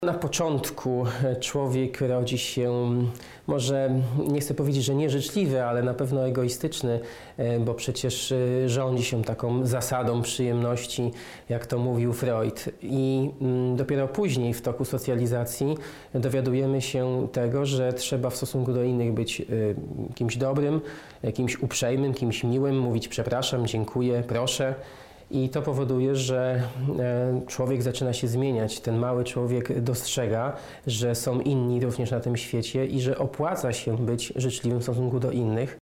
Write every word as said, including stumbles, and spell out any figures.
Na początku człowiek rodzi się, może nie chcę powiedzieć, że nieżyczliwy, ale na pewno egoistyczny, bo przecież rządzi się taką zasadą przyjemności, jak to mówił Freud. I dopiero później w toku socjalizacji dowiadujemy się tego, że trzeba w stosunku do innych być kimś dobrym, kimś uprzejmym, kimś miłym, mówić przepraszam, dziękuję, proszę. I to powoduje, że człowiek zaczyna się zmieniać. Ten mały człowiek dostrzega, że są inni również na tym świecie i że opłaca się być życzliwym w stosunku do innych.